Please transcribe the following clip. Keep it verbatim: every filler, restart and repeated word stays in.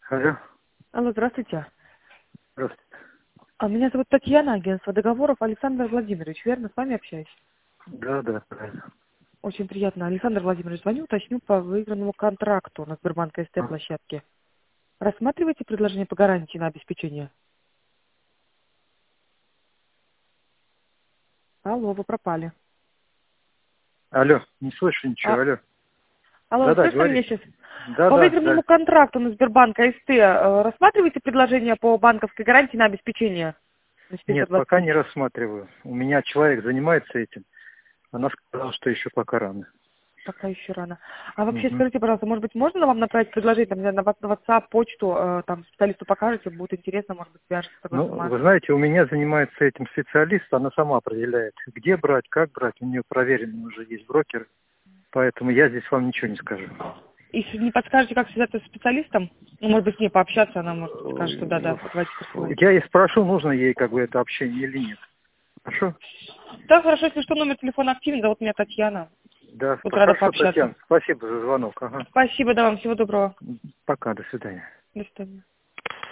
Алло. Алло, здравствуйте. Здравствуйте. А меня зовут Татьяна, агентство договоров. Александр Владимирович, верно, с вами общаюсь? Да, да, правильно. Очень приятно. Александр Владимирович, звоню, уточню по выигранному контракту на Сбербанк СТ А, площадке. Рассматриваете предложение по гарантии на обеспечение? Алло, вы пропали. Алло, не слышу А, ничего, алло. алло, Да-да, слышно меня говорите. сейчас? Да, По да, выигранному да. контракту на Сбербанк СТ э, рассматриваете предложение по банковской гарантии на обеспечение на Нет, четыреста двадцать пока не тысяч? рассматриваю. У меня человек занимается этим. Она сказала, что еще пока рано. Пока еще рано. А вообще, Мгм. скажите, пожалуйста, может быть, можно вам направить предложение, там, не знаю, на Whats- на WhatsApp, почту, э, там, специалисту покажете, будет интересно, может быть, свяжется с такой Ну, вы информацией. знаете, у меня занимается этим специалист, она сама определяет, где брать, как брать. У нее проверенный уже есть брокер, поэтому я здесь вам ничего не скажу. Если не подскажете, как связаться с специалистом, ну, может быть, с ней пообщаться, она, может, скажет, что Э, да-да, давайте присылайте. Я ей спрошу, нужно ей как бы это общение или нет. Хорошо? Да, хорошо, если что, номер телефона активен, зовут меня Татьяна. Да, Буду рада хорошо, пообщаться. Татьяна. Спасибо за звонок. Ага. Спасибо, да, вам всего доброго. Пока, до свидания. До свидания.